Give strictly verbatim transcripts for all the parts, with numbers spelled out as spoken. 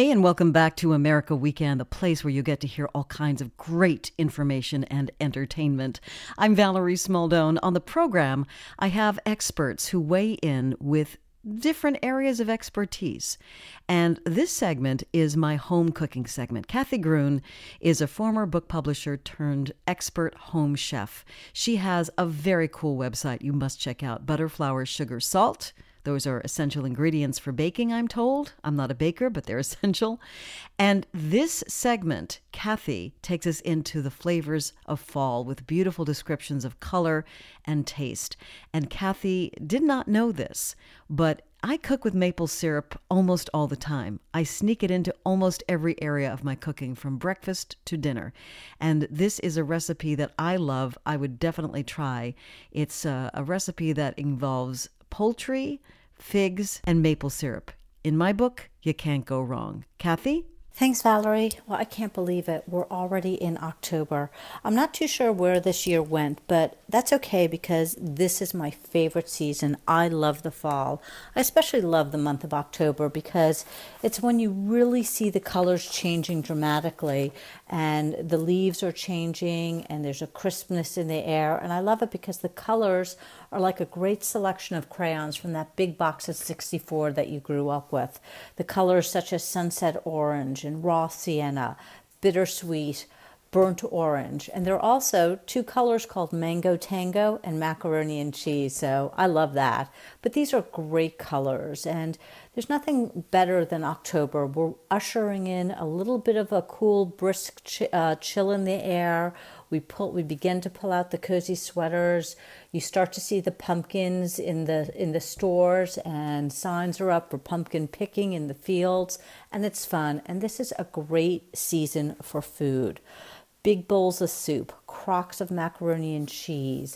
Hey, and welcome back to America Weekend, the place where you get to hear all kinds of great information and entertainment. I'm Valerie Smaldone. On the program, I have experts who weigh in with different areas of expertise. And this segment is my home cooking segment. Kathy Gruen is a former book publisher turned expert home chef. She has a very cool website you must check out: butter, flour, sugar, salt. Those are essential ingredients for baking, I'm told. I'm not a baker, but they're essential. And this segment, Kathy takes us into the flavors of fall with beautiful descriptions of color and taste. And Kathy did not know this, but I cook with maple syrup almost all the time. I sneak it into almost every area of my cooking, from breakfast to dinner. And this is a recipe that I love. I would definitely try. It's a, a recipe that involves poultry, figs, and maple syrup. In my book, you can't go wrong. Kathy? Thanks, Valerie. Well, I can't believe it. We're already in October. I'm not too sure where this year went, but that's okay because this is my favorite season. I love the fall. I especially love the month of October because it's when you really see the colors changing dramatically and the leaves are changing and there's a crispness in the air. And I love it because the colors are like a great selection of crayons from that big box of sixty-four that you grew up with. The colors such as sunset orange and raw sienna, bittersweet, burnt orange. And there are also two colors called mango tango and macaroni and cheese. So I love that. But these are great colors. And there's nothing better than October. We're ushering in a little bit of a cool, brisk ch- uh, chill in the air. We pull, we begin to pull out the cozy sweaters. You start to see the pumpkins in the in the stores, and signs are up for pumpkin picking in the fields, and it's fun. And this is a great season for food. Big bowls of soup, crocks of macaroni and cheese,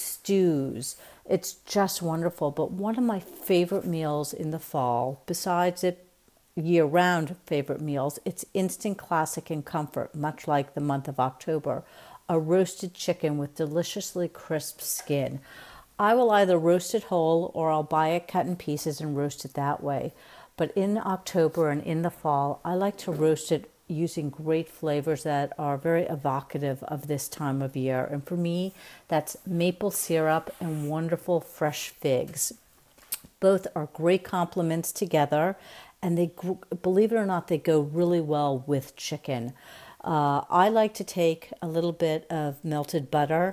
stews. It's just wonderful. But one of my favorite meals in the fall, besides it year-round favorite meals, it's instant classic and comfort, much like the month of October. A roasted chicken with deliciously crisp skin. I will either roast it whole or I'll buy it cut in pieces and roast it that way. But in October and in the fall, I like to roast it using great flavors that are very evocative of this time of year. And for me, that's maple syrup and wonderful fresh figs. Both are great complements together, and they, believe it or not, they go really well with chicken. Uh, I like to take a little bit of melted butter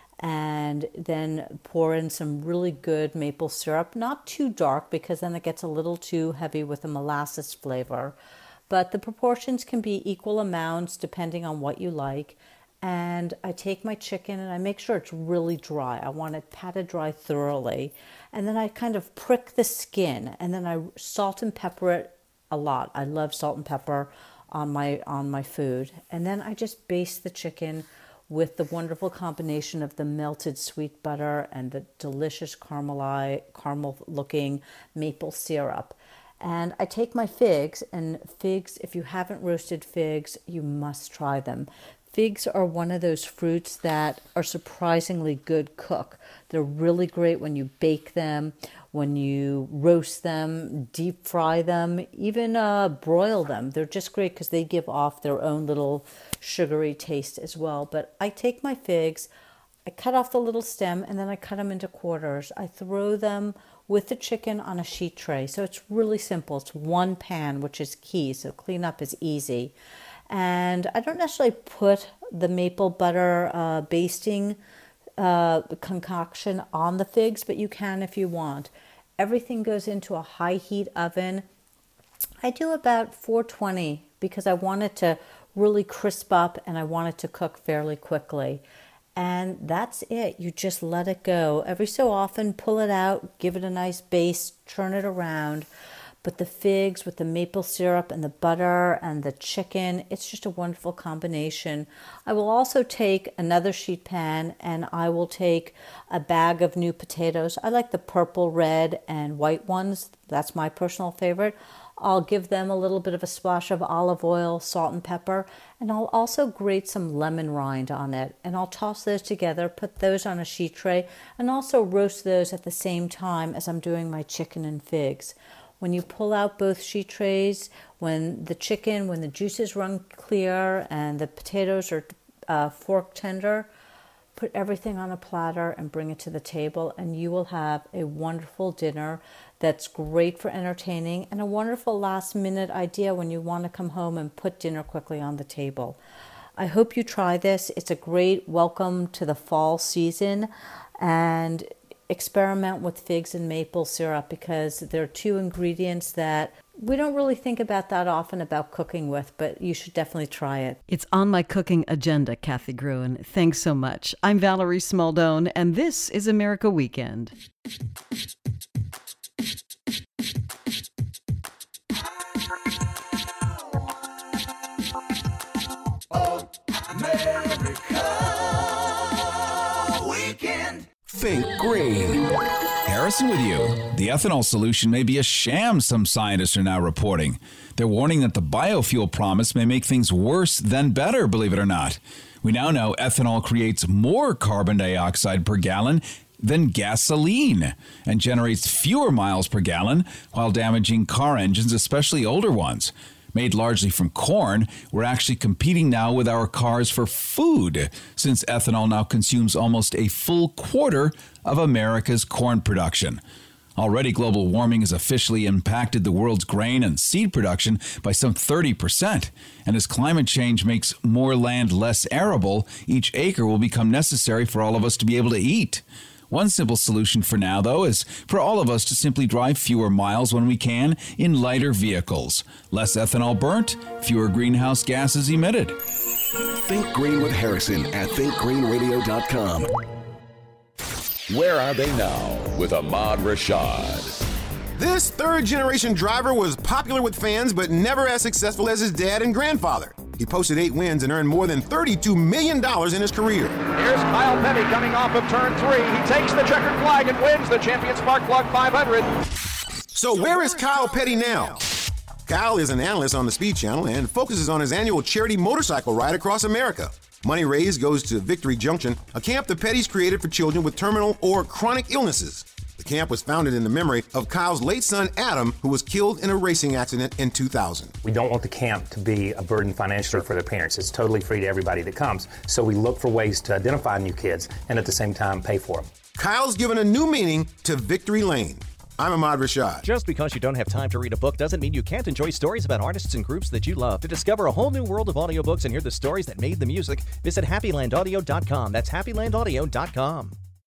and then pour in some really good maple syrup. Not too dark because then it gets a little too heavy with the molasses flavor. But the proportions can be equal amounts depending on what you like. And I take my chicken and I make sure it's really dry. I want it patted dry thoroughly. And then I kind of prick the skin and then I salt and pepper it a lot. I love salt and pepper on my on my food. And then I just baste the chicken with the wonderful combination of the melted sweet butter and the delicious carameli, caramel looking maple syrup. And I take my figs, and figs, if you haven't roasted figs, you must try them. Figs are one of those fruits that are surprisingly good cook. They're really great when you bake them, when you roast them, deep fry them, even uh, broil them. They're just great because they give off their own little sugary taste as well. But I take my figs, I cut off the little stem, and then I cut them into quarters. I throw them with the chicken on a sheet tray. So it's really simple. It's one pan, which is key, so cleanup is easy. And I don't necessarily put the maple butter uh, basting uh, concoction on the figs, but you can if you want. Everything goes into a high heat oven. I do about four twenty because I want it to really crisp up and I want it to cook fairly quickly. And that's it. You just let it go. Every so often, pull it out, give it a nice base, turn it around. But the figs with the maple syrup and the butter and the chicken, it's just a wonderful combination. I will also take another sheet pan and I will take a bag of new potatoes. I like the purple, red, and white ones. That's my personal favorite. I'll give them a little bit of a splash of olive oil, salt and pepper, and I'll also grate some lemon rind on it. And I'll toss those together, put those on a sheet tray, and also roast those at the same time as I'm doing my chicken and figs. When you pull out both sheet trays, when the chicken, when the juices run clear and the potatoes are uh, fork tender, put everything on a platter and bring it to the table, and you will have a wonderful dinner that's great for entertaining and a wonderful last minute idea when you want to come home and put dinner quickly on the table. I hope you try this. It's a great welcome to the fall season, and experiment with figs and maple syrup because they're two ingredients that we don't really think about that often about cooking with, but you should definitely try it. It's on my cooking agenda, Kathy Gruen. Thanks so much. I'm Valerie Smaldone, and this is America Weekend. Oh, America Weekend. Think green. Harrison with you. The ethanol solution may be a sham, some scientists are now reporting. They're warning that the biofuel promise may make things worse than better, believe it or not. We now know ethanol creates more carbon dioxide per gallon than gasoline and generates fewer miles per gallon while damaging car engines, especially older ones. Made largely from corn, we're actually competing now with our cars for food, since ethanol now consumes almost a full quarter of America's corn production. Already, global warming has officially impacted the world's grain and seed production by some thirty percent. And as climate change makes more land less arable, each acre will become necessary for all of us to be able to eat. One simple solution for now, though, is for all of us to simply drive fewer miles when we can in lighter vehicles. Less ethanol burnt, fewer greenhouse gases emitted. Think Green with Harrison at think green radio dot com. Where Are They Now with Ahmad Rashad. This third-generation driver was popular with fans, but never as successful as his dad and grandfather. He posted eight wins and earned more than thirty-two million dollars in his career. Here's Kyle Petty coming off of turn three. He takes the checkered flag and wins the Champion Spark Plug five hundred. So where is Kyle Petty now? Kyle is an analyst on the Speed Channel and focuses on his annual charity motorcycle ride across America. Money raised goes to Victory Junction, a camp the Pettys created for children with terminal or chronic illnesses. The camp was founded in the memory of Kyle's late son, Adam, who was killed in a racing accident in two thousand. We don't want the camp to be a burden financially for their parents. It's totally free to everybody that comes. So we look for ways to identify new kids and at the same time pay for them. Kyle's given a new meaning to Victory Lane. I'm Ahmad Rashad. Just because you don't have time to read a book doesn't mean you can't enjoy stories about artists and groups that you love. To discover a whole new world of audiobooks and hear the stories that made the music, visit happy land audio dot com. That's happy land audio dot com.